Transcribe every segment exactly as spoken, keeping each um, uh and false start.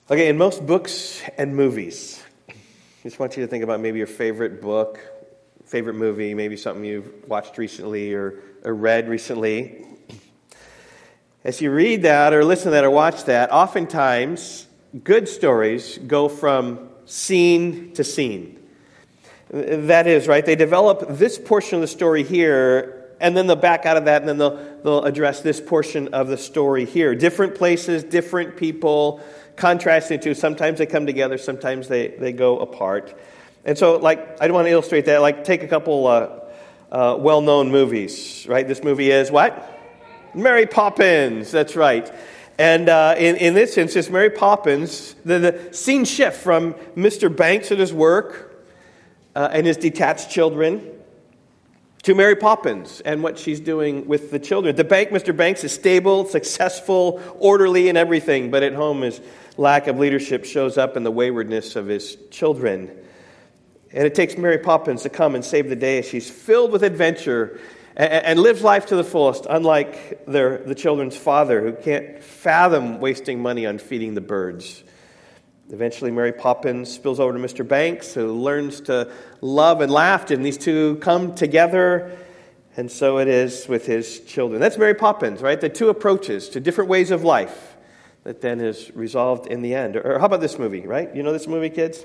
Okay, in most books and movies, I just want you to think about maybe your favorite book, favorite movie, maybe something you've watched recently or, or read recently. As you read that or listen to that or watch that, oftentimes good stories go from scene to scene. That is, right, they develop this portion of the story here, and then they'll back out of that, and then they'll, they'll address this portion of the story here. Different places, different people, contrasting to, sometimes they come together, sometimes they, they go apart. And so, like, I want to illustrate that. Like, take a couple uh, uh, well-known movies, right? This movie is what? Mary Poppins, that's right. And uh, in, in this instance, Mary Poppins, the, the scene shift from Mister Banks at his work uh, and his detached children to Mary Poppins and what she's doing with the children. At the bank, Mister Banks is stable, successful, orderly in everything, but at home his lack of leadership shows up in the waywardness of his children. And it takes Mary Poppins to come and save the day as she's filled with adventure and, and lives life to the fullest, unlike their, the children's father, who can't fathom wasting money on feeding the birds. Eventually, Mary Poppins spills over to Mister Banks, who learns to love and laugh, and these two come together, and so it is with his children. That's Mary Poppins, right? The two approaches to different ways of life that then is resolved in the end. Or how about this movie, right? You know this movie, kids?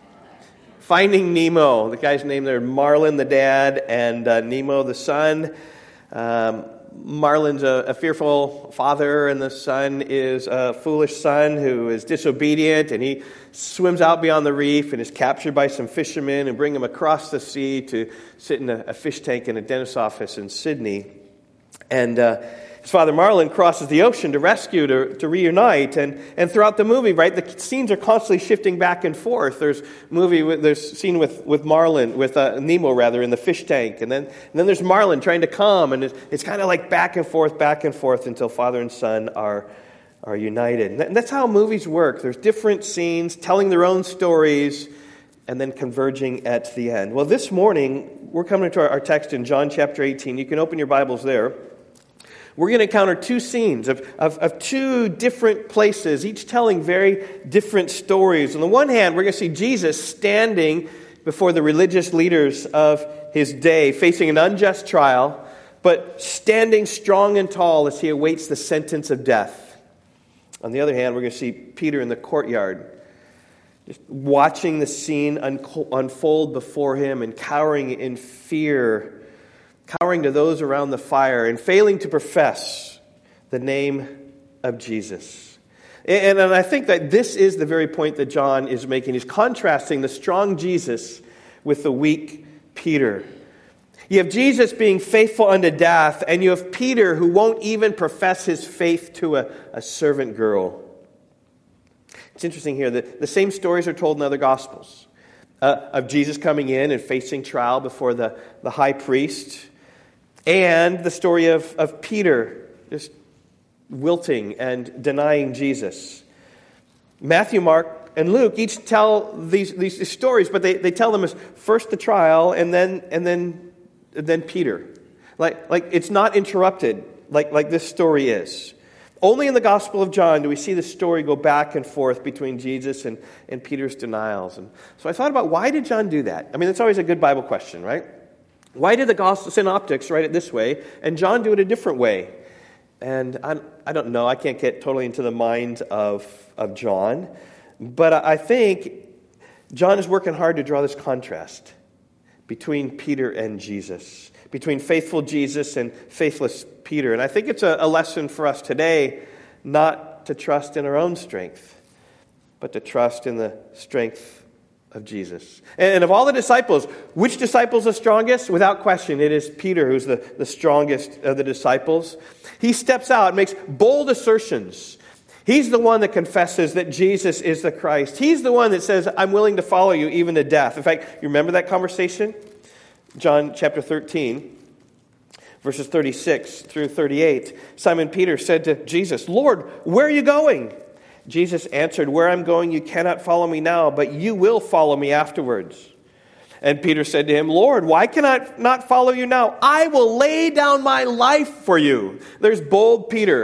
Finding Nemo. The guy's name there, Marlin, the dad, and uh, Nemo, the son. Um, Marlin's a, a fearful father, and the son is a foolish son who is disobedient, and he swims out beyond the reef and is captured by some fishermen and bring him across the sea to sit in a, a fish tank in a dentist's office in Sydney. And uh, his father Marlin crosses the ocean to rescue, to, to reunite, and, and throughout the movie, right, the scenes are constantly shifting back and forth. There's movie, with, there's scene with with Marlin, with uh, Nemo rather, in the fish tank, and then and then there's Marlin trying to come, and it's, it's kind of like back and forth, back and forth until father and son are are united. And that's how movies work. There's different scenes telling their own stories, and then converging at the end. Well, this morning we're coming to our, our text in John chapter eighteen. You can open your Bibles there. We're going to encounter two scenes of, of, of two different places, each telling very different stories. On the one hand, we're going to see Jesus standing before the religious leaders of his day, facing an unjust trial, but standing strong and tall as he awaits the sentence of death. On the other hand, we're going to see Peter in the courtyard, just watching the scene unfold before him and cowering in fear, cowering to those around the fire and failing to profess the name of Jesus. And, and I think that this is the very point that John is making. He's contrasting the strong Jesus with the weak Peter. You have Jesus being faithful unto death, and you have Peter who won't even profess his faith to a, a servant girl. It's interesting here that the same stories are told in other Gospels. Uh, of Jesus coming in and facing trial before the, the high priest, and the story of, of Peter just wilting and denying Jesus. Matthew, Mark, and Luke each tell these, these stories, but they, they tell them as first the trial and then and then and then Peter. Like like it's not interrupted like, like this story is. Only in the Gospel of John do we see the story go back and forth between Jesus and, and Peter's denials. And so I thought about, why did John do that? I mean, that's always a good Bible question, right? Why did the Gospel synoptics write it this way and John do it a different way? And I, I don't know. I can't get totally into the mind of, of John. But I think John is working hard to draw this contrast between Peter and Jesus, between faithful Jesus and faithless Peter. And I think it's a, a lesson for us today not to trust in our own strength, but to trust in the strength of Jesus. And of all the disciples, which disciple is the strongest? Without question, it is Peter who's the, the strongest of the disciples. He steps out and makes bold assertions. He's the one that confesses that Jesus is the Christ. He's the one that says, I'm willing to follow you even to death. In fact, you remember that conversation? John chapter thirteen, verses thirty-six through thirty-eight. Simon Peter said to Jesus, Lord, where are you going? Jesus answered, where I'm going you cannot follow me now, but you will follow me afterwards. And Peter said to him, Lord, why can I not follow you now? I will lay down my life for you. There's bold Peter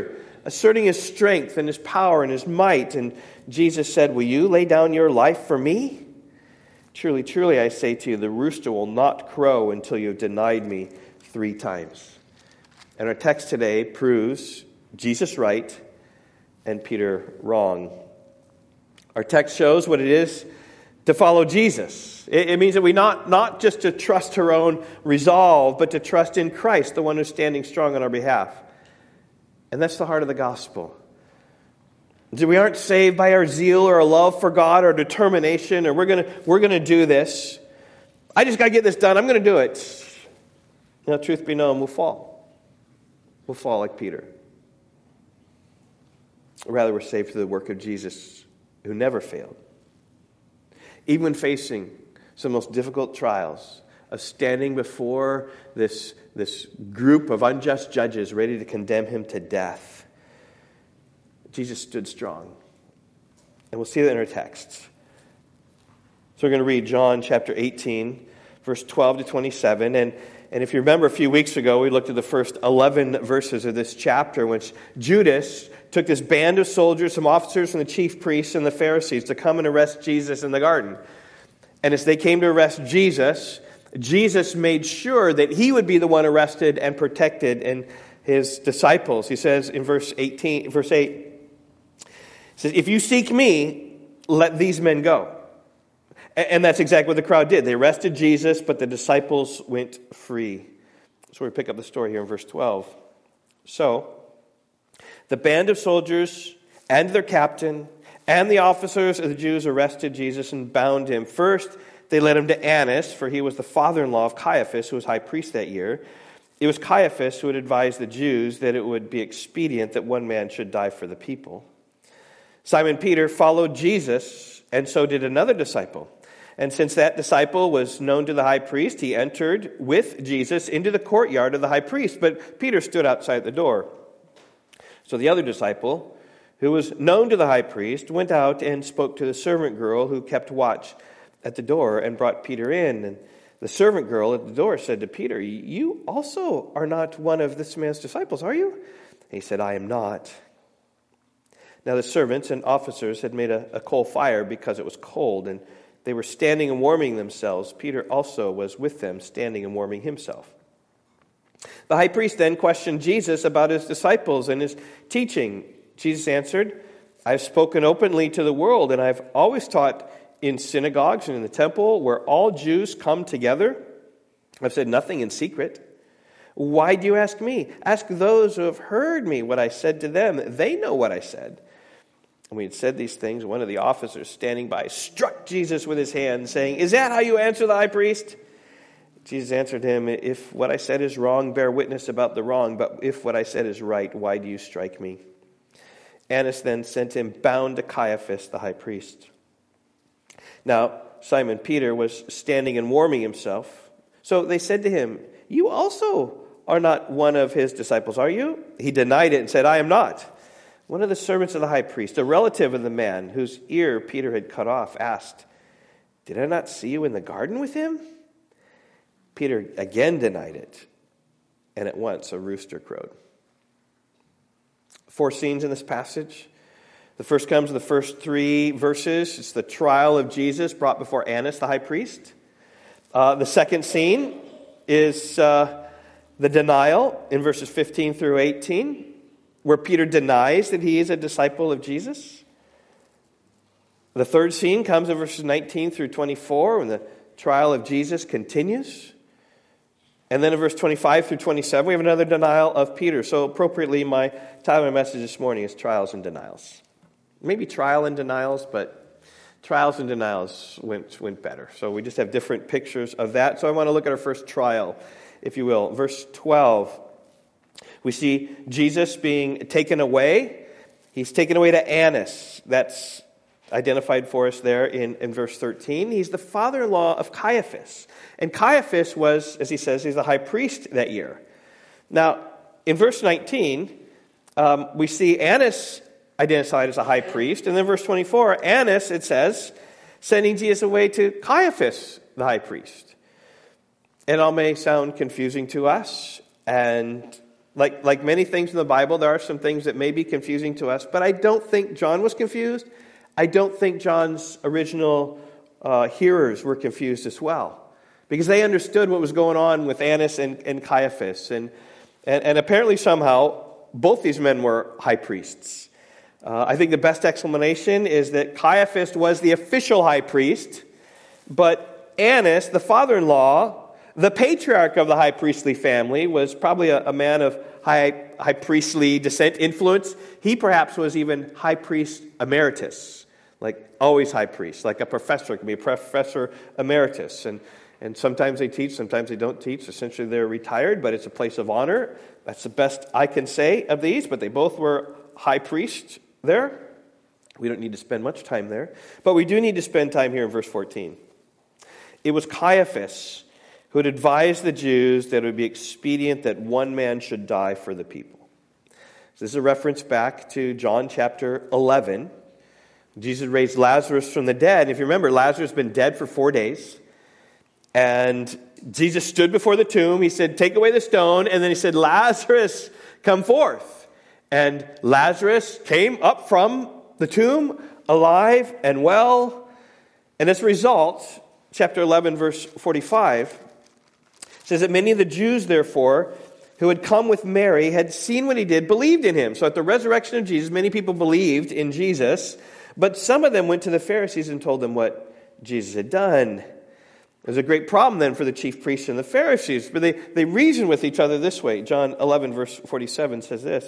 asserting his strength and his power and his might. And Jesus said, will you lay down your life for me? Truly, truly, I say to you, the rooster will not crow until you have denied me three times. And our text today proves Jesus right and Peter wrong. Our text shows what it is to follow Jesus. It, it means that we not, not just to trust our own resolve, but to trust in Christ, the one who's standing strong on our behalf. And that's the heart of the gospel. We aren't saved by our zeal or our love for God or determination, or we're going to we're going to do this. I just got to get this done. I'm going to do it. Now, truth be known, we'll fall. We'll fall like Peter. Rather, we're saved through the work of Jesus, who never failed. Even when facing some most difficult trials of standing before this, this group of unjust judges ready to condemn him to death, Jesus stood strong. And we'll see that in our texts. So we're going to read John chapter eighteen, verse twelve to twenty-seven. And, and if you remember a few weeks ago, we looked at the first eleven verses of this chapter, in which Judas took this band of soldiers, some officers from the chief priests and the Pharisees, to come and arrest Jesus in the garden. And as they came to arrest Jesus, Jesus made sure that he would be the one arrested and protected, and his disciples. He says in verse eighteen, verse eight, he says, if you seek me, let these men go. And that's exactly what the crowd did. They arrested Jesus, but the disciples went free. So we pick up the story here in verse twelve. So the band of soldiers and their captain and the officers of the Jews arrested Jesus and bound him. First, they led him to Annas, for he was the father-in-law of Caiaphas, who was high priest that year. It was Caiaphas who had advised the Jews that it would be expedient that one man should die for the people. Simon Peter followed Jesus, and so did another disciple. And since that disciple was known to the high priest, he entered with Jesus into the courtyard of the high priest. But Peter stood outside the door. So the other disciple, who was known to the high priest, went out and spoke to the servant girl who kept watch at the door and brought Peter in. And the servant girl at the door said to Peter, you also are not one of this man's disciples, are you? And he said, I am not. Now the servants and officers had made a, a coal fire because it was cold, and they were standing and warming themselves. Peter also was with them, standing and warming himself. The high priest then questioned Jesus about his disciples and his teaching. Jesus answered, I've spoken openly to the world, and I've always taught in synagogues and in the temple where all Jews come together. I've said nothing in secret. Why do you ask me? Ask those who have heard me what I said to them. They know what I said. And when he had said these things, one of the officers standing by struck Jesus with his hand, saying, is that how you answer the high priest? Jesus answered him, if what I said is wrong, bear witness about the wrong. But if what I said is right, why do you strike me? Annas then sent him bound to Caiaphas, the high priest. Now, Simon Peter was standing and warming himself. So they said to him, you also are not one of his disciples, are you? He denied it and said, I am not. One of the servants of the high priest, a relative of the man whose ear Peter had cut off, asked, did I not see you in the garden with him? Peter again denied it, and at once a rooster crowed. Four scenes in this passage. The first comes in the first three verses. It's the trial of Jesus brought before Annas, the high priest. Uh, the second scene is uh, the denial in verses fifteen through eighteen, where Peter denies that he is a disciple of Jesus. The third scene comes in verses nineteen through twenty-four, when the trial of Jesus continues. And then in verse twenty-five through twenty-seven, we have another denial of Peter. So appropriately, my title of my message this morning is Trials and Denials. Maybe trial and denials, but trials and denials went, went better. So we just have different pictures of that. So I want to look at our first trial, if you will. Verse twelve, we see Jesus being taken away. He's taken away to Annas. That's identified for us there in, in verse thirteen. He's the father-in-law of Caiaphas. And Caiaphas was, as he says, he's the high priest that year. Now, in verse nineteen, um, we see Annas identified as a high priest. And then verse twenty-four, Annas, it says, sending Jesus away to Caiaphas, the high priest. It all may sound confusing to us, and Like, like many things in the Bible, there are some things that may be confusing to us, but I don't think John was confused. I don't think John's original uh, hearers were confused as well, because they understood what was going on with Annas and, and Caiaphas. And, and, and apparently somehow, both these men were high priests. Uh, I think the best explanation is that Caiaphas was the official high priest, but Annas, the father-in-law, the patriarch of the high priestly family, was probably a, a man of high, high priestly descent, influence. He perhaps was even high priest emeritus, like always high priest, like a professor. It can be a professor emeritus. And, and sometimes they teach, sometimes they don't teach. Essentially, they're retired, but it's a place of honor. That's the best I can say of these, but they both were high priests there. We don't need to spend much time there. But we do need to spend time here in verse fourteen. It was Caiaphas who had advised the Jews that it would be expedient that one man should die for the people. So this is a reference back to John chapter eleven. Jesus raised Lazarus from the dead. If you remember, Lazarus had been dead for four days. And Jesus stood before the tomb. He said, take away the stone. And then he said, Lazarus, come forth. And Lazarus came up from the tomb alive and well. And as a result, chapter eleven, verse forty-five, says that many of the Jews, therefore, who had come with Mary, had seen what he did, believed in him. So at the resurrection of Jesus, many people believed in Jesus, but some of them went to the Pharisees and told them what Jesus had done. There's a great problem then for the chief priests and the Pharisees, but they, they reason with each other this way. John eleven, verse forty-seven says this.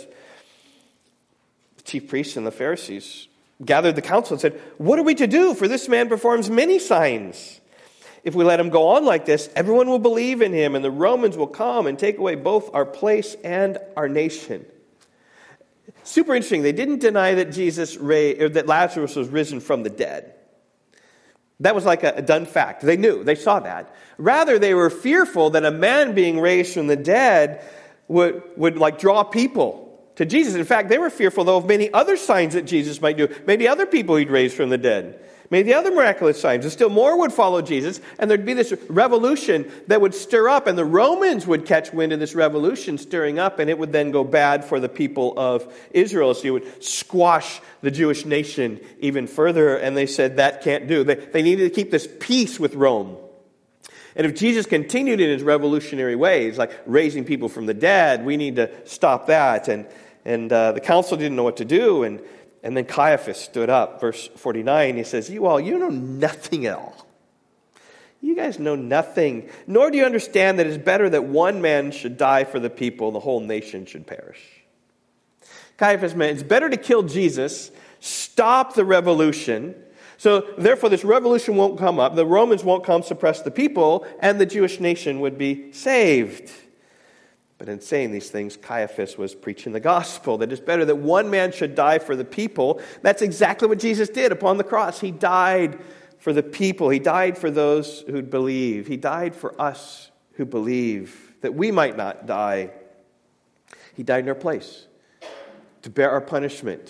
The chief priests and the Pharisees gathered the council and said, what are we to do? For this man performs many signs. If we let him go on like this, everyone will believe in him, and the Romans will come and take away both our place and our nation. Super interesting. They didn't deny that Jesus ra- or that Lazarus was risen from the dead. That was like a, a done fact. They knew. They saw that. Rather, they were fearful that a man being raised from the dead would, would like draw people to Jesus. In fact, they were fearful, though, of many other signs that Jesus might do. Maybe other people he'd raise from the dead. Maybe other miraculous signs. And still more would follow Jesus. And there'd be this revolution that would stir up. And the Romans would catch wind of this revolution stirring up. And it would then go bad for the people of Israel. So you would squash the Jewish nation even further. And they said that can't do. They, they needed to keep this peace with Rome. And if Jesus continued in his revolutionary ways, like raising people from the dead, we need to stop that. And, and uh, the council didn't know what to do. And And then Caiaphas stood up, verse forty-nine. He says, you all, you know nothing at all. You guys know nothing, nor do you understand that it's better that one man should die for the people and the whole nation should perish. Caiaphas meant it's better to kill Jesus, stop the revolution. So therefore this revolution won't come up. The Romans won't come suppress the people, and the Jewish nation would be saved. But in saying these things, Caiaphas was preaching the gospel, that it's better that one man should die for the people. That's exactly what Jesus did upon the cross. He died for the people. He died for those who believe. He died for us who believe, that we might not die. He died in our place to bear our punishment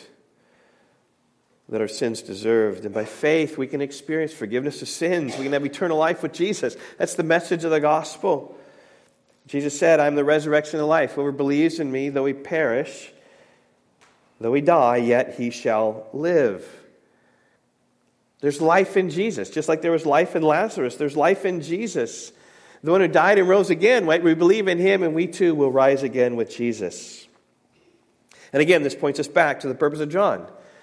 that our sins deserved. And by faith, we can experience forgiveness of sins. We can have eternal life with Jesus. That's the message of the gospel. Jesus said, I am the resurrection and the life. Whoever believes in me, though he perish, though he die, yet he shall live. There's life in Jesus, just like there was life in Lazarus. There's life in Jesus. The one who died and rose again, right? We believe in him, and we too will rise again with Jesus. And again, this points us back to the purpose of John.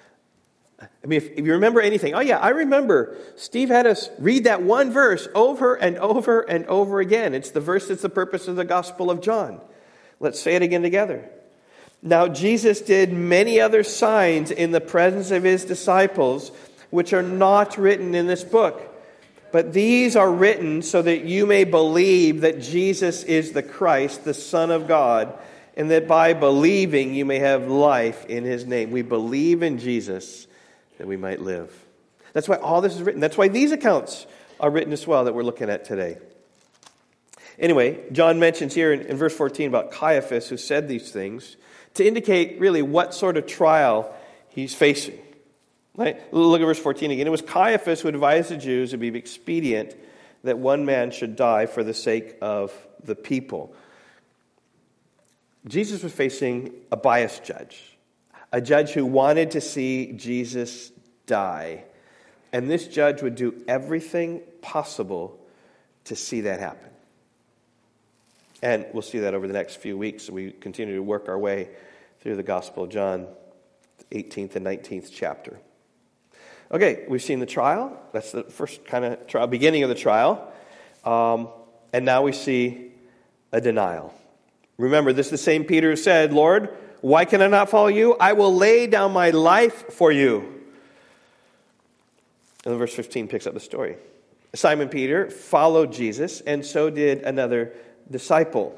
I mean, if, if you remember anything, oh yeah, I remember Steve had us read that one verse over and over and over again. It's the verse that's the purpose of the Gospel of John. Let's say it again together. Now, Jesus did many other signs in the presence of his disciples, which are not written in this book. But these are written so that you may believe that Jesus is the Christ, the Son of God, and that by believing you may have life in his name. We believe in Jesus that we might live. That's why all this is written. That's why these accounts are written as well that we're looking at today. Anyway, John mentions here in, in verse fourteen about Caiaphas who said these things to indicate really what sort of trial he's facing. Right? Look at verse fourteen again. It was Caiaphas who advised the Jews it would be expedient that one man should die for the sake of the people. Jesus was facing a biased judge, a judge who wanted to see Jesus die. And this judge would do everything possible to see that happen. And we'll see that over the next few weeks. We continue to work our way through the Gospel of John, eighteenth and nineteenth chapter. Okay, we've seen the trial. That's the first kind of trial, beginning of the trial. Um, and now we see a denial. Remember, this is the same Peter who said, Lord, why can I not follow you? I will lay down my life for you. And then verse fifteen picks up the story. Simon Peter followed Jesus, and so did another disciple.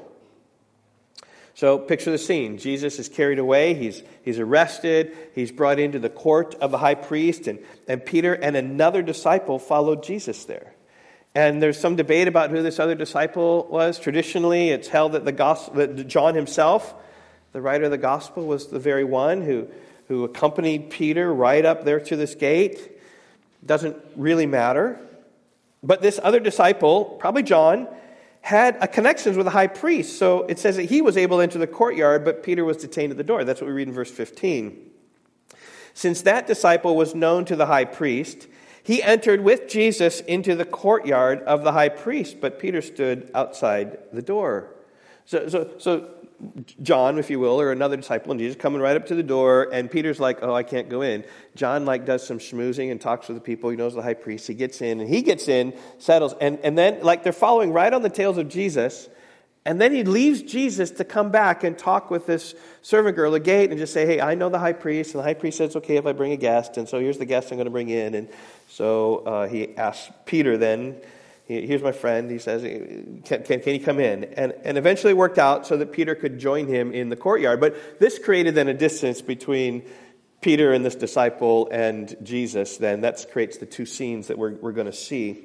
So picture the scene. Jesus is carried away. He's, he's arrested. He's brought into the court of the high priest. And, and Peter and another disciple followed Jesus there. And there's some debate about who this other disciple was. Traditionally, it's held that the gospel, that John himself, the writer of the gospel, was the very one who, who accompanied Peter right up there to this gate. Doesn't really matter. But this other disciple, probably John, had a connections with the high priest. So it says that he was able to enter the courtyard, but Peter was detained at the door. That's what we read in verse fifteen. Since that disciple was known to the high priest, he entered with Jesus into the courtyard of the high priest, but Peter stood outside the door. So, so, so John, if you will, or another disciple of Jesus, coming right up to the door, and Peter's like, oh, I can't go in. John like does some schmoozing and talks with the people. He knows the high priest. He gets in, and he gets in, settles, and, and then like they're following right on the tails of Jesus, and then he leaves Jesus to come back and talk with this servant girl at the gate and just say, hey, I know the high priest, and the high priest says it's okay if I bring a guest, and so here's the guest I'm going to bring in. And so uh, he asks Peter then, here's my friend, he says, can, can, can he come in? And, and eventually it worked out so that Peter could join him in the courtyard. But this created then a distance between Peter and this disciple and Jesus. Then that creates the two scenes that we're, we're going to see.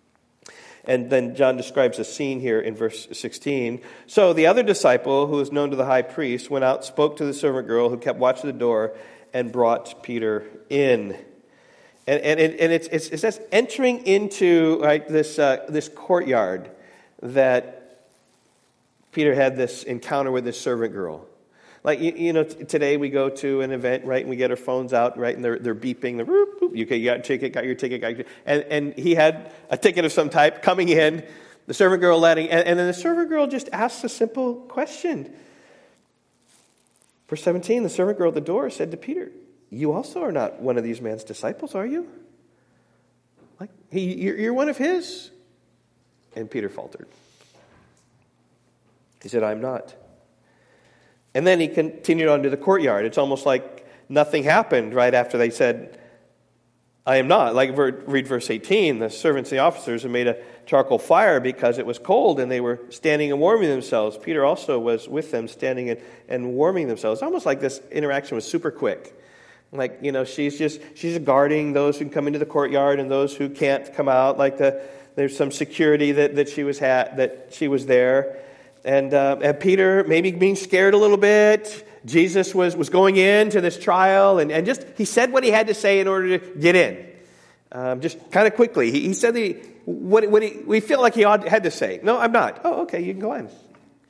And then John describes a scene here in verse sixteen. So the other disciple, who was known to the high priest, went out, spoke to the servant girl who kept watch of the door, and brought Peter in. And and, it, and it's, it's, it says entering into right, this uh, this courtyard that Peter had this encounter with this servant girl. Like, you, you know, t- today we go to an event, right, and we get our phones out, right, and they're they're beeping, the whoop, whoop, you got a ticket, got your ticket, got your ticket. And, and he had a ticket of some type coming in, the servant girl letting, and, and then the servant girl just asks a simple question. Verse seventeen, the servant girl at the door said to Peter, you also are not one of these man's disciples, are you? Like, he, you're, you're one of his? And Peter faltered. He said, I'm not. And then he continued on to the courtyard. It's almost like nothing happened right after they said, I am not. Like, read verse eighteen. The servants and the officers had made a charcoal fire because it was cold, and they were standing and warming themselves. Peter also was with them, standing and, and warming themselves. It's almost like this interaction was super quick. Like, you know, she's just, she's guarding those who can come into the courtyard and those who can't come out. Like, the there's some security that, that she was had, that she was there. And, uh, and Peter maybe being scared a little bit. Jesus was, was going into this trial, and, and just, he said what he had to say in order to get in. Um, just kind of quickly. He, he said that he, what, what he, we feel like he ought, had to say. No, I'm not. Oh, okay, you can go in.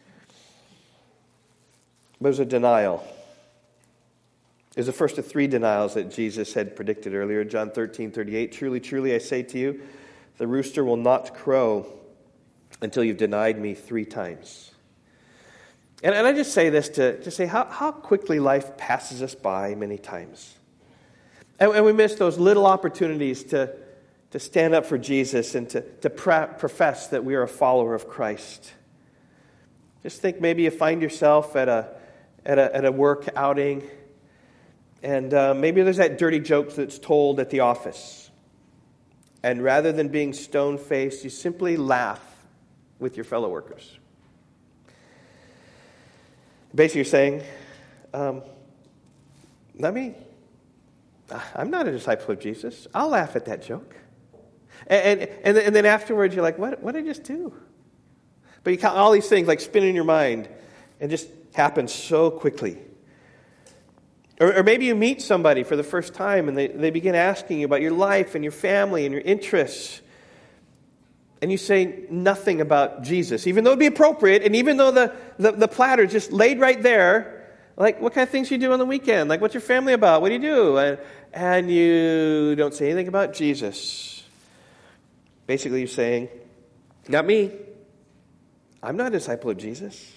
There's a denial. It was the first of three denials that Jesus had predicted earlier. John thirteen thirty-eight, truly, truly, I say to you, the rooster will not crow until you've denied me three times. And, and I just say this to, to say how, how quickly life passes us by many times. And, and we miss those little opportunities to, to stand up for Jesus and to, to pra- profess that we are a follower of Christ. Just think maybe you find yourself at a, at a, at a work outing, and uh, maybe there's that dirty joke that's told at the office. And rather than being stone-faced, you simply laugh with your fellow workers. Basically, you're saying, um, not me. I'm not a disciple of Jesus. I'll laugh at that joke. And, and, and then afterwards, you're like, what, what did I just do? But you count all these things like spin in your mind, and just happen so quickly. Or, or maybe you meet somebody for the first time, and they, they begin asking you about your life and your family and your interests. and you say nothing about Jesus, even though it'd be appropriate, and even though the, the, the platter is just laid right there, like, what kind of things you do on the weekend? Like, what's your family about? What do you do? And, and you don't say anything about Jesus. Basically, you're saying, not me. I'm not a disciple of Jesus.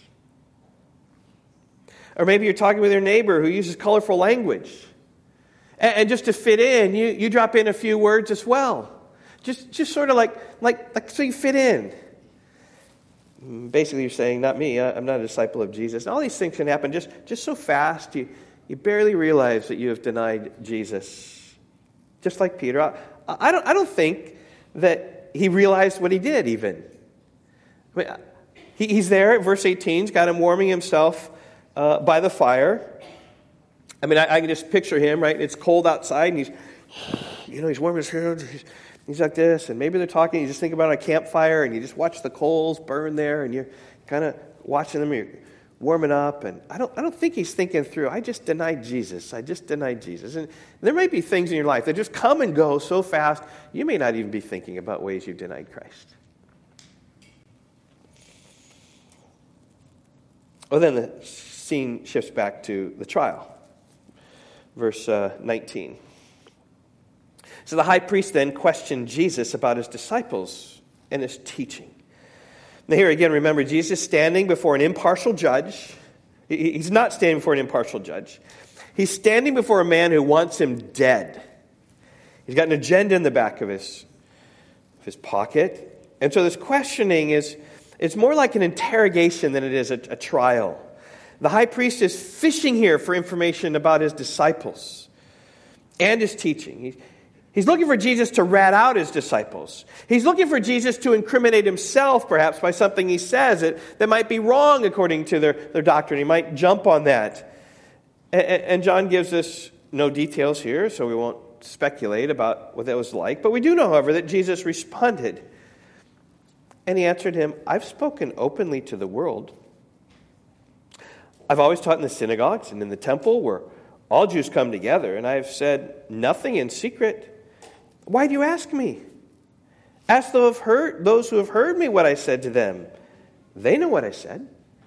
Or maybe you're talking with your neighbor who uses colorful language. And, and just to fit in, you, you drop in a few words as well. Just just sort of like, like, like so you fit in. Basically, you're saying, not me, I'm not a disciple of Jesus. And all these things can happen just, just so fast, you, you barely realize that you have denied Jesus. Just like Peter. I, I, don't, I don't think that he realized what he did, even. I mean, he, he's there at verse eighteen, he's got him warming himself uh, by the fire. I mean, I, I can just picture him, right? It's cold outside, and he's, you know, he's warming his hands. He's, he's like this, and maybe they're talking. You just think about a campfire, and you just watch the coals burn there, and you're kind of watching them. You're warming up, and I don't, I don't think he's thinking through. I just denied Jesus. I just denied Jesus, and there might be things in your life that just come and go so fast. You may not even be thinking about ways you've denied Christ. Well, then the scene shifts back to the trial. Verse uh, nineteen. So the high priest then questioned Jesus about his disciples and his teaching. Now here again, remember, Jesus is standing before an impartial judge. He's not standing before an impartial judge. He's standing before a man who wants him dead. He's got an agenda in the back of his, of his pocket. And so this questioning is it's more like an interrogation than it is a, a trial. The high priest is fishing here for information about his disciples and his teaching. He, he's looking for Jesus to rat out his disciples. He's looking for Jesus to incriminate himself, perhaps, by something he says that, that might be wrong according to their, their doctrine. He might jump on that. And, and John gives us no details here, so we won't speculate about what that was like. But we do know, however, that Jesus responded. And he answered him, I've spoken openly to the world. I've always taught in the synagogues and in the temple where all Jews come together, and I have said nothing in secret. Why do you ask me? Ask those who have heard, those who have heard me what I said to them. They know what I said.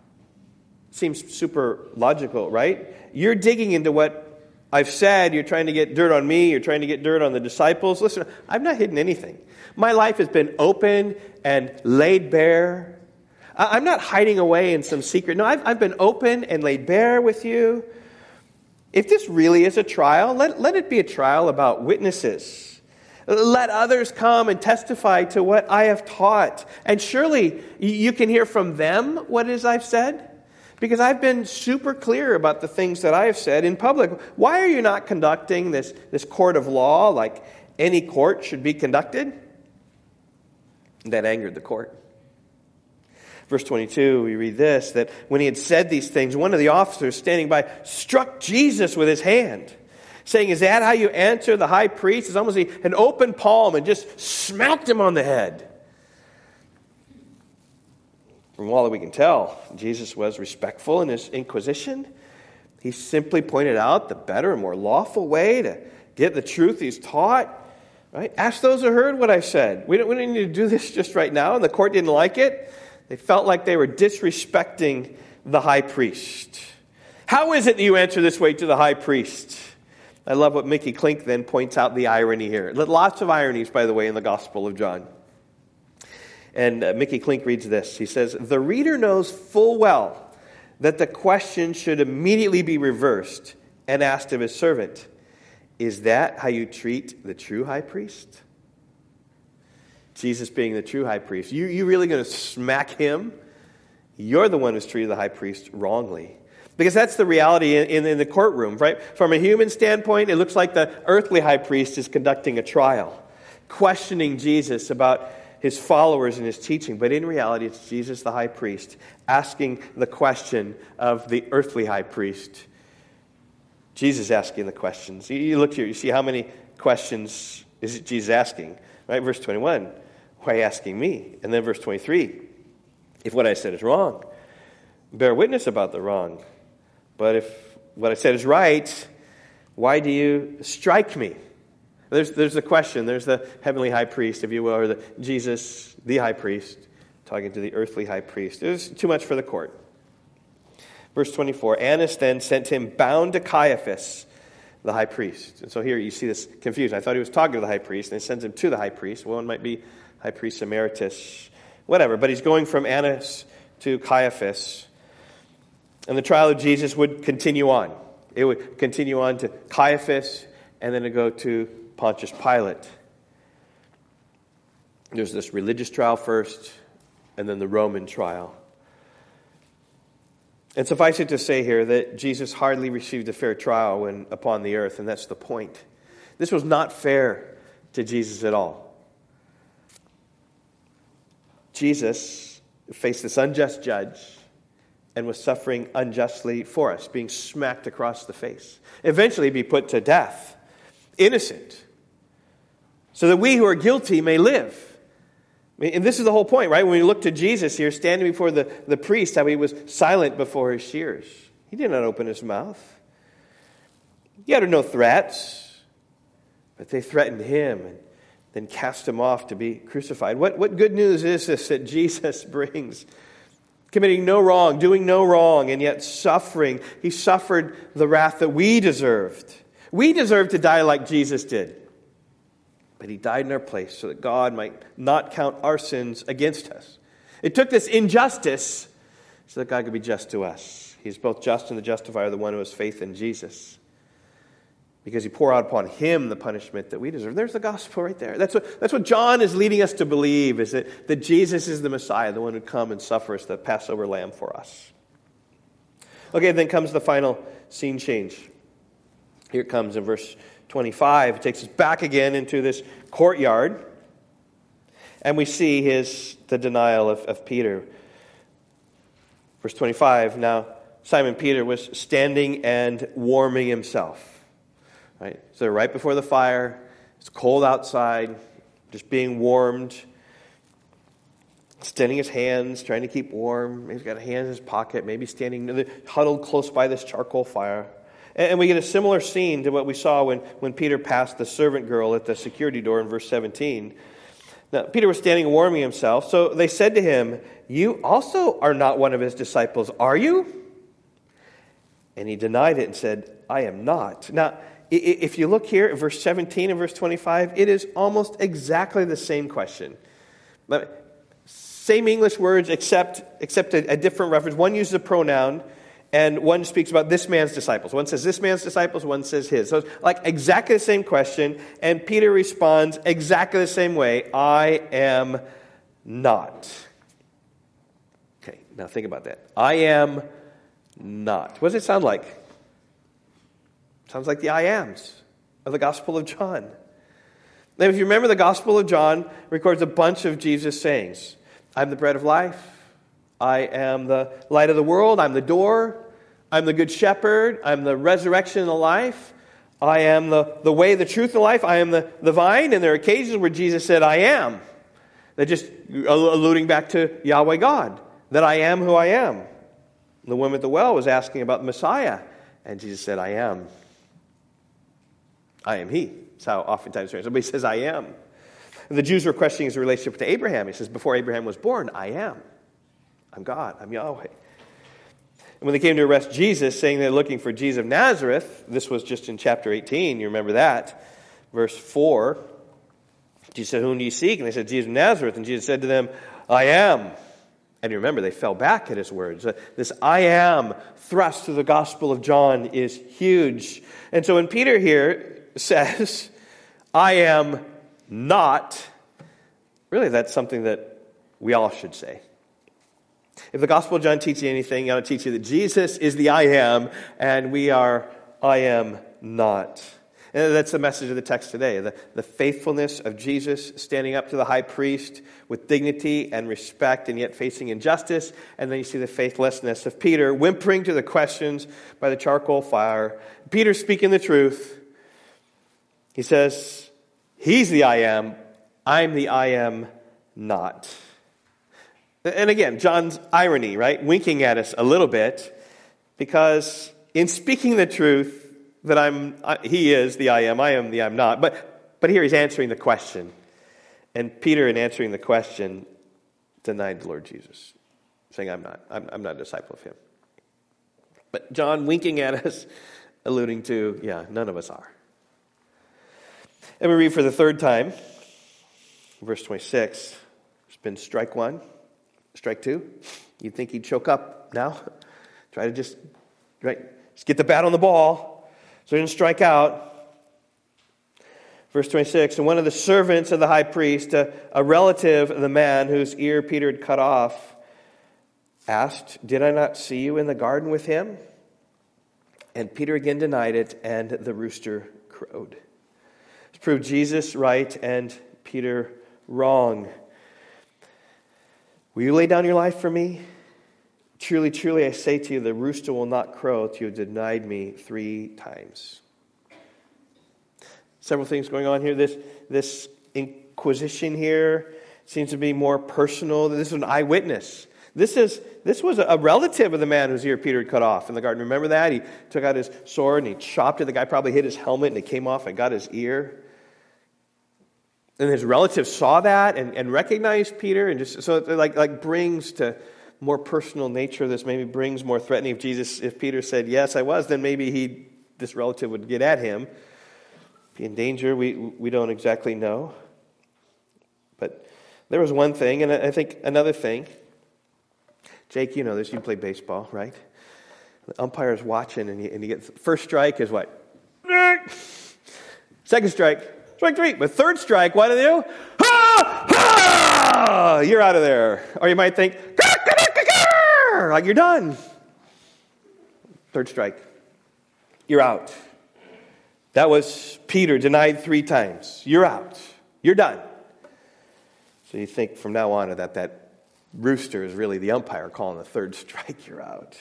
Seems super logical, right? You're digging into what I've said. You're trying to get dirt on me. You're trying to get dirt on the disciples. Listen, I've not hidden anything. My life has been open and laid bare. I'm not hiding away in some secret. No, I've, I've been open and laid bare with you. If this really is a trial, let, let it be a trial about witnesses. Let others come and testify to what I have taught. And surely you can hear from them what it is I've said. Because I've been super clear about the things that I have said in public. Why are you not conducting this, this court of law like any court should be conducted? That angered the court. Verse twenty-two, we read this, that when he had said these things, one of the officers standing by struck Jesus with his hand, saying, is that how you answer the high priest? It's almost an open palm, and just smacked him on the head. From all that we can tell, Jesus was respectful in his inquisition. He simply pointed out the better and more lawful way to get the truth he's taught. Right? Ask those who heard what I said. We don't, we don't need to do this just right now, and the court didn't like it. They felt like they were disrespecting the high priest. How is it that you answer this way to the high priest? I love what Mickey Klink then points out the irony here. Lots of ironies, by the way, in the Gospel of John. And uh, Mickey Klink reads this. He says, the reader knows full well that the question should immediately be reversed and asked of his servant, is that how you treat the true high priest? Jesus being the true high priest. You, you really going to smack him? You're the one who's treated the high priest wrongly. Because that's the reality in, in, in the courtroom, right? From a human standpoint, it looks like the earthly high priest is conducting a trial, questioning Jesus about his followers and his teaching. But in reality, it's Jesus, the high priest, asking the question of the earthly high priest. Jesus asking the questions. You look here, you see how many questions is it Jesus asking? Right, verse twenty-one, why are you asking me? And then verse twenty-three, if what I said is wrong, bear witness about the wrong. But if what I said is right, why do you strike me? There's, there's the question. There's the heavenly high priest, if you will, or the Jesus, the high priest, talking to the earthly high priest. It was too much for the court. Verse twenty-four, Annas then sent him bound to Caiaphas, the high priest. And so here you see this confusion. I thought he was talking to the high priest, and he sends him to the high priest. One might be high priest emeritus, whatever. But he's going from Annas to Caiaphas. And the trial of Jesus would continue on. It would continue on to Caiaphas, and then to go to Pontius Pilate. There's this religious trial first, and then the Roman trial. And suffice it to say here that Jesus hardly received a fair trial when upon the earth, and that's the point. This was not fair to Jesus at all. Jesus faced this unjust judge and was suffering unjustly for us, being smacked across the face. Eventually be put to death, innocent, so that we who are guilty may live. And this is the whole point, right? When we look to Jesus here, standing before the, the priest, how he was silent before his shears. He did not open his mouth. He uttered no threats, but they threatened him and then cast him off to be crucified. What, what good news is this that Jesus brings? Committing no wrong, doing no wrong, and yet suffering. He suffered the wrath that we deserved. We deserved to die like Jesus did. But he died in our place so that God might not count our sins against us. It took this injustice so that God could be just to us. He's both just and the justifier, the one who has faith in Jesus. Because he poured out upon him the punishment that we deserve. There's the gospel right there. That's what, that's what John is leading us to believe, is that, that Jesus is the Messiah, the one who would come and suffer as the Passover lamb for us. Okay, then comes the final scene change. Here it comes in verse twenty-five. It takes us back again into this courtyard. And we see his the denial of, of Peter. Verse twenty-five, now Simon Peter was standing and warming himself. Right? So right before the fire, it's cold outside, just being warmed. Extending his hands, trying to keep warm. Maybe he's got a hand in his pocket, maybe standing huddled close by this charcoal fire. And we get a similar scene to what we saw when, when Peter passed the servant girl at the security door in verse seventeen. Now, Peter was standing and warming himself. So they said to him, "You also are not one of his disciples, are you?" And he denied it and said, "I am not." Now, if you look here at verse seventeen and verse twenty-five, it is almost exactly the same question. Same English words, except, except a, a different reference. One uses a pronoun, and one speaks about this man's disciples. One says this man's disciples, one says his. So it's like exactly the same question, and Peter responds exactly the same way, "I am not." Okay, now think about that. I am not. What does it sound like? Sounds like the I ams of the Gospel of John. Now, if you remember, the Gospel of John records a bunch of Jesus' sayings. I'm the bread of life. I am the light of the world. I'm the door. I'm the good shepherd. I'm the resurrection and the life. I am the, the way, the truth, and the life. I am the, the vine. And there are occasions where Jesus said, "I am." They're just alluding back to Yahweh God, that I am who I am. The woman at the well was asking about the Messiah, and Jesus said, "I am. I am he." That's how oftentimes somebody says, "I am." And the Jews were questioning his relationship to Abraham. He says, "Before Abraham was born, I am. I'm God. I'm Yahweh." And when they came to arrest Jesus, saying they're looking for Jesus of Nazareth, this was just in chapter eighteen. You remember that. Verse four, Jesus said, "Whom do you seek?" And they said, "Jesus of Nazareth." And Jesus said to them, "I am." And you remember, they fell back at his words. This "I am" thrust through the Gospel of John is huge. And so when Peter here says, "I am not," really that's something that we all should say. If the Gospel of John teaches you anything, it ought to teach you that Jesus is the I am, and we are I am not. And that's the message of the text today. The, the faithfulness of Jesus standing up to the high priest with dignity and respect and yet facing injustice. And then you see the faithlessness of Peter whimpering to the questions by the charcoal fire. Peter speaking the truth. He says, he's the I am. I'm the I am not. And again, John's irony, right? Winking at us a little bit, because in speaking the truth that I'm, he is the I am, I am the I'm not. But But here he's answering the question. And Peter, in answering the question, denied the Lord Jesus, saying, I'm not. I'm, I'm not a disciple of him. But John winking at us, alluding to, yeah, none of us are. And we read for the third time, verse twenty-six. There's been strike one, strike two. You'd think he'd choke up now. Try to just, right, just get the bat on the ball so he didn't strike out. Verse twenty-six, and one of the servants of the high priest, a, a relative of the man whose ear Peter had cut off, asked, did I not see you in the garden with him? And Peter again denied it, and the rooster crowed. This proved Jesus right and Peter wrong. Will you lay down your life for me? Truly, truly, I say to you, the rooster will not crow till you have denied me three times. Several things going on here. This, this inquisition here seems to be more personal. This is an eyewitness. This is this was a relative of the man whose ear Peter had cut off in the garden. Remember that? He took out his sword and he chopped it. The guy probably hit his helmet and it came off and got his ear. And his relative saw that and, and recognized Peter. And just so it like, like brings to more personal nature of this, maybe brings more threatening. If Jesus, if Peter said, yes, I was, then maybe he this relative would get at him. Be in danger, we we don't exactly know. But there was one thing, and I think another thing. Jake, you know this, you play baseball, right? The umpire's watching, and you, and you get, first strike is what? Second strike, strike three. But third strike, what do they do? Ha! Ha! You're out of there. Or you might think, like you're done. Third strike, you're out. That was Peter, denied three times. You're out. You're done. So you think from now on that that rooster is really the umpire calling the third strike, you're out.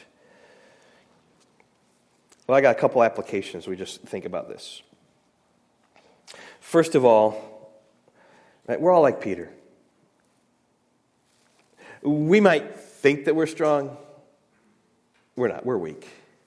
Well, I got a couple applications. We just think about this. First of all, right, we're all like Peter. We might think that we're strong. We're not. We're weak.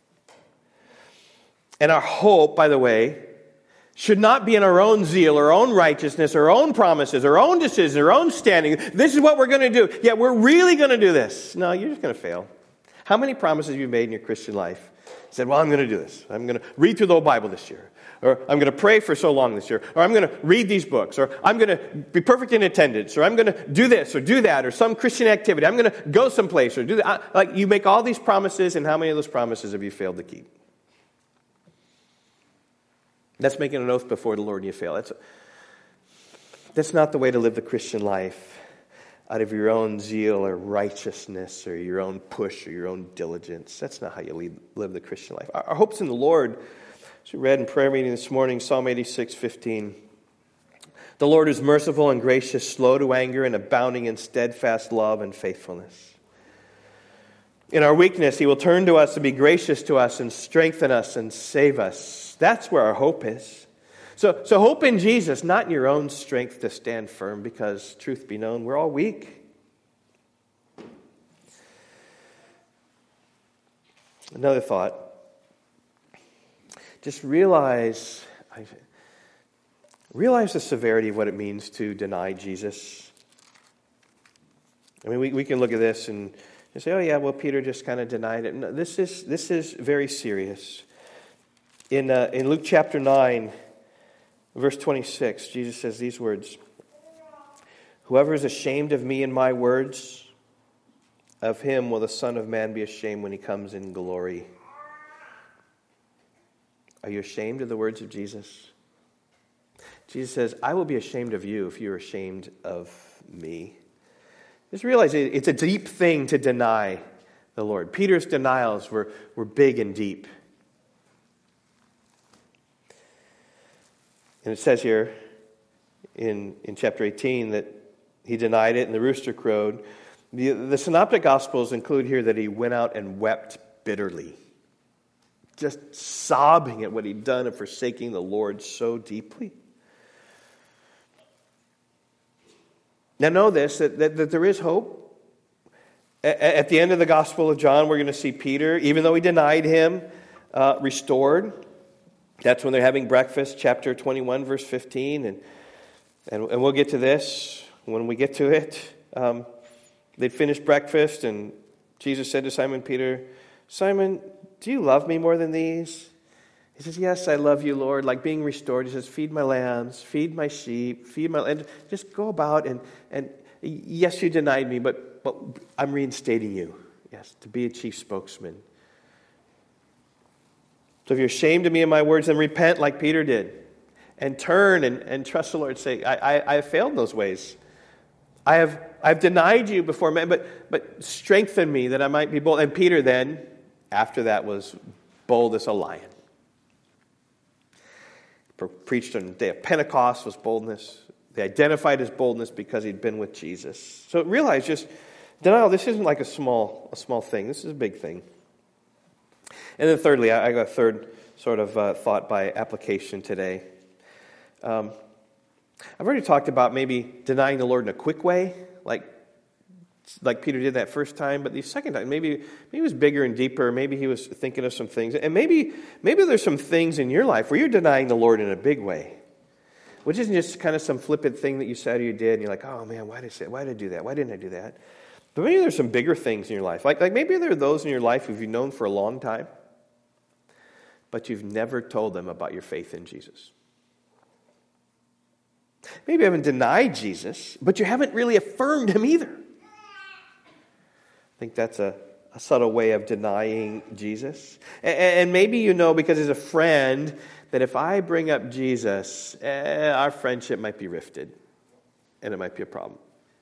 And our hope, by the way, should not be in our own zeal, our own righteousness, our own promises, our own decisions, our own standing. This is what we're going to do. Yeah, we're really going to do this. No, you're just going to fail. How many promises have you made in your Christian life? You said, well, I'm going to do this. I'm going to read through the whole Bible this year. Or I'm going to pray for so long this year. Or I'm going to read these books. Or I'm going to be perfect in attendance. Or I'm going to do this or do that. Or some Christian activity. I'm going to go someplace or do that. Like you make all these promises, and how many of those promises have you failed to keep? That's making an oath before the Lord and you fail. That's, that's not the way to live the Christian life out of your own zeal or righteousness or your own push or your own diligence. That's not how you lead, live the Christian life. Our, our hope's in the Lord. As we read in prayer meeting this morning, Psalm eighty-six fifteen. The Lord is merciful and gracious, slow to anger, and abounding in steadfast love and faithfulness. In our weakness, He will turn to us and be gracious to us and strengthen us and save us. That's where our hope is. So, so hope in Jesus, not in your own strength to stand firm, because truth be known, we're all weak. Another thought. Just realize, realize the severity of what it means to deny Jesus. I mean, we, we can look at this and say, oh yeah, well, Peter just kind of denied it. No, this is this is very serious. In uh, in Luke chapter nine, verse twenty-six, Jesus says these words: whoever is ashamed of me and my words, of him will the Son of Man be ashamed when he comes in glory. Are you ashamed of the words of Jesus? Jesus says, I will be ashamed of you if you're ashamed of me. Just realize it's a deep thing to deny the Lord. Peter's denials were, were big and deep. And it says here in, in chapter eighteen that he denied it and the rooster crowed. The, the Synoptic Gospels include here that he went out and wept bitterly, just sobbing at what he'd done and forsaking the Lord so deeply. Now know this, that, that, that there is hope. At, at the end of the Gospel of John, we're going to see Peter, even though he denied him, uh, restored. That's when they're having breakfast, chapter twenty-one, verse fifteen. And, and, and we'll get to this when we get to it. Um, they'd finished breakfast, and Jesus said to Simon Peter, Simon, do you love me more than these? He says, yes, I love you, Lord. Like being restored. He says, feed my lambs, feed my sheep, feed my... And just go about and... and yes, you denied me, but, but I'm reinstating you. Yes, to be a chief spokesman. So if you're ashamed of me and my words, then repent like Peter did. And turn and, and trust the Lord. Say, I, I, I have failed in those ways. I have I've denied you before men, but, but strengthen me that I might be bold. And Peter then, after that, was bold as a lion. Preached on the day of Pentecost was boldness. They identified his boldness because he'd been with Jesus. So realize just, denial, this isn't like a small a small thing. This is a big thing. And then thirdly, I got a third sort of uh, thought by application today. Um, I've already talked about maybe denying the Lord in a quick way, like like Peter did that first time, but the second time, maybe, maybe it was bigger and deeper. Maybe he was thinking of some things. And maybe maybe there's some things in your life where you're denying the Lord in a big way, which isn't just kind of some flippant thing that you said or you did, and you're like, oh man, why did I say, why did I do that? Why didn't I do that? But maybe there's some bigger things in your life. Like, like maybe there are those in your life who you've known for a long time, but you've never told them about your faith in Jesus. Maybe you haven't denied Jesus, but you haven't really affirmed him either. I think that's a, a subtle way of denying Jesus. And, and maybe you know, because as a friend, that if I bring up Jesus, eh, our friendship might be rifted, and it might be a problem.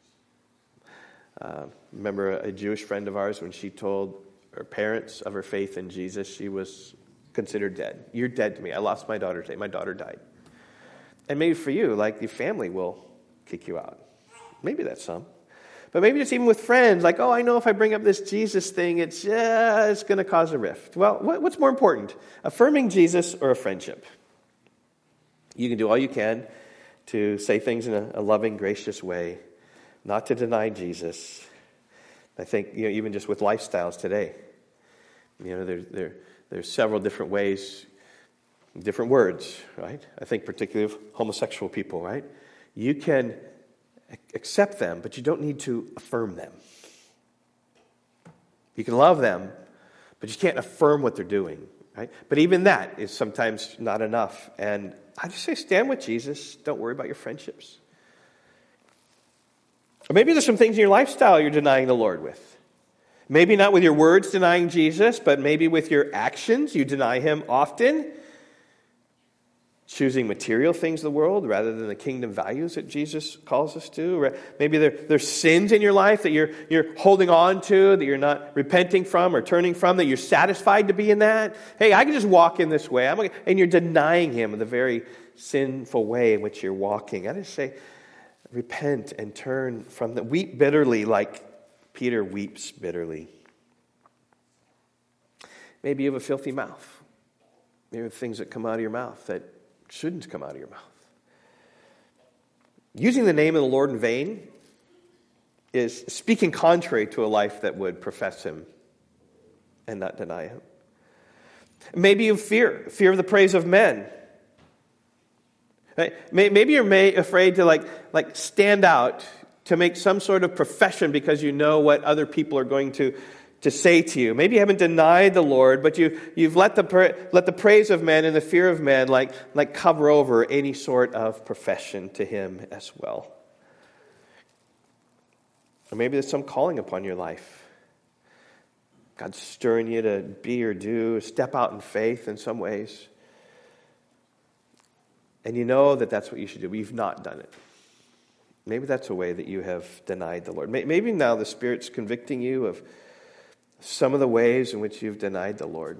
Uh, remember a Jewish friend of ours, when she told her parents of her faith in Jesus, she was considered dead. You're dead to me. I lost my daughter today. My daughter died. And maybe for you, like your family will kick you out. Maybe that's some. But maybe just even with friends, like, oh, I know if I bring up this Jesus thing, it's yeah, it's going to cause a rift. Well, what, what's more important, affirming Jesus or a friendship? You can do all you can to say things in a, a loving, gracious way, not to deny Jesus. I think, you know, even just with lifestyles today, you know, there, there, there's several different ways, different words, right? I think particularly of homosexual people, right? You can accept them, but you don't need to affirm them. You can love them, but you can't affirm what they're doing, right? But even that is sometimes not enough. And I just say stand with Jesus. Don't worry about your friendships. Or maybe there's some things in your lifestyle you're denying the Lord with. Maybe not with your words denying Jesus, but maybe with your actions you deny him often. Choosing material things of the world rather than the kingdom values that Jesus calls us to. Maybe there, there's sins in your life that you're, you're holding on to, that you're not repenting from or turning from, that you're satisfied to be in that. Hey, I can just walk in this way. I'm, and you're denying him in the very sinful way in which you're walking. I just say, repent and turn from that. Weep bitterly like Peter weeps bitterly. Maybe you have a filthy mouth. There are things that come out of your mouth that shouldn't come out of your mouth. Using the name of the Lord in vain is speaking contrary to a life that would profess him and not deny him. Maybe you fear, fear of the praise of men. Maybe you're afraid to like, like stand out, to make some sort of profession because you know what other people are going to to say to you. Maybe you haven't denied the Lord, but you, you've let the let the praise of men and the fear of men like, like cover over any sort of profession to him as well. Or maybe there's some calling upon your life. God's stirring you to be or do, step out in faith in some ways. And you know that that's what you should do, but you've not done it. Maybe that's a way that you have denied the Lord. Maybe now the Spirit's convicting you of some of the ways in which you've denied the Lord.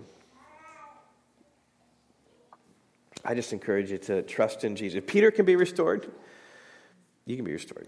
I just encourage you to trust in Jesus. If Peter can be restored, you can be restored.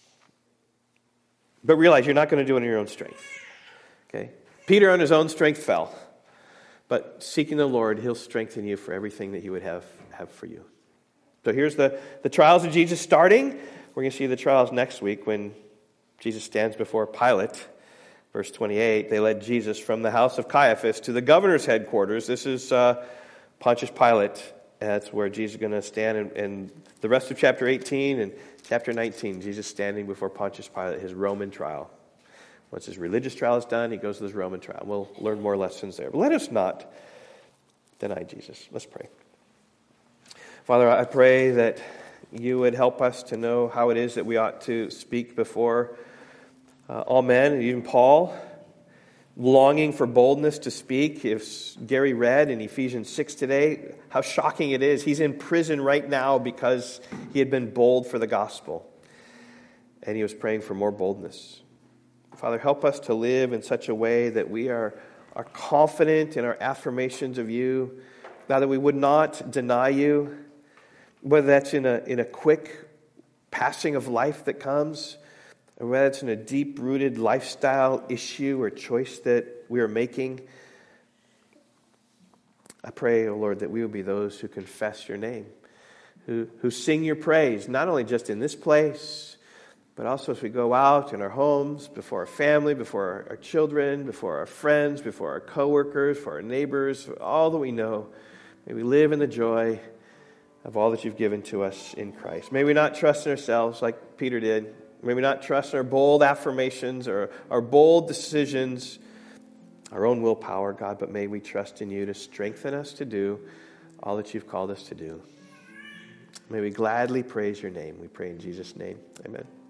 But realize you're not going to do it in your own strength. Okay? Peter on his own strength fell. But seeking the Lord, he'll strengthen you for everything that he would have, have for you. So here's the, the trials of Jesus starting. We're going to see the trials next week when Jesus stands before Pilate. Verse twenty-eight, they led Jesus from the house of Caiaphas to the governor's headquarters. This is uh, Pontius Pilate. That's where Jesus is going to stand. And, and the rest of chapter eighteen and chapter nineteen, Jesus standing before Pontius Pilate, his Roman trial. Once his religious trial is done, he goes to his Roman trial. We'll learn more lessons there. But let us not deny Jesus. Let's pray. Father, I pray that you would help us to know how it is that we ought to speak before uh, all men, even Paul, longing for boldness to speak. If Gary read in Ephesians six today, how shocking it is. He's in prison right now because he had been bold for the gospel. And he was praying for more boldness. Father, help us to live in such a way that we are, are confident in our affirmations of you. God, that we would not deny you, whether that's in a, in a quick passing of life that comes, or whether it's in a deep-rooted lifestyle issue or choice that we are making. I pray, O Lord, that we will be those who confess your name, who, who sing your praise, not only just in this place, but also as we go out in our homes, before our family, before our, our children, before our friends, before our coworkers, for our neighbors, for all that we know. May we live in the joy of all that you've given to us in Christ. May we not trust in ourselves like Peter did. May we not trust in our bold affirmations or our bold decisions, our own willpower, God, but may we trust in you to strengthen us to do all that you've called us to do. May we gladly praise your name. We pray in Jesus' name. Amen.